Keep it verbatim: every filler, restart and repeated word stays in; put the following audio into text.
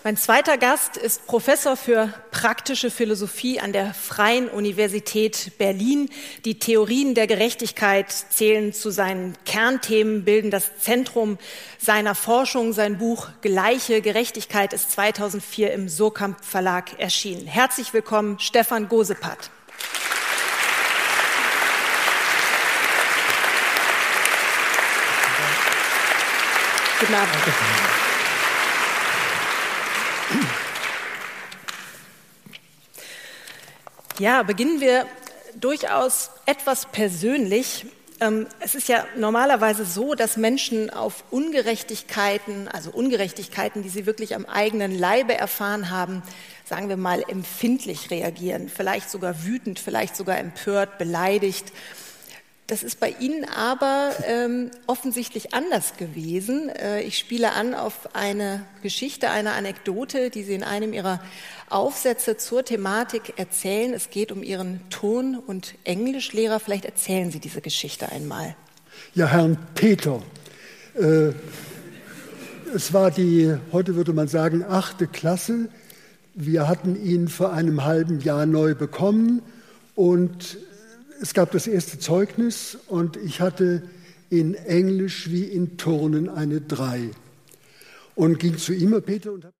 Mein zweiter Gast ist Professor für praktische Philosophie an der Freien Universität Berlin. Die Theorien der Gerechtigkeit zählen zu seinen Kernthemen, bilden das Zentrum seiner Forschung. Sein Buch Gleiche Gerechtigkeit ist zweitausendvier im Surkamp Verlag erschienen. Herzlich willkommen, Stefan Gosepat. Guten Abend. Ja, beginnen wir durchaus etwas persönlich. Es ist ja normalerweise so, dass Menschen auf Ungerechtigkeiten, also Ungerechtigkeiten, die sie wirklich am eigenen Leibe erfahren haben, sagen wir mal, empfindlich reagieren, vielleicht sogar wütend, vielleicht sogar empört, beleidigt. Das ist bei Ihnen aber ähm, offensichtlich anders gewesen. Äh, ich spiele an auf eine Geschichte, eine Anekdote, die Sie in einem Ihrer Aufsätze zur Thematik erzählen. Es geht um Ihren Turn- und Englischlehrer. Vielleicht erzählen Sie diese Geschichte einmal. Ja, Herrn Peter. Äh, es war die, heute würde man sagen, achte Klasse. Wir hatten ihn vor einem halben Jahr neu bekommen und es gab das erste Zeugnis und ich hatte in Englisch wie in Turnen eine drei und ging zu ihm, Peter, und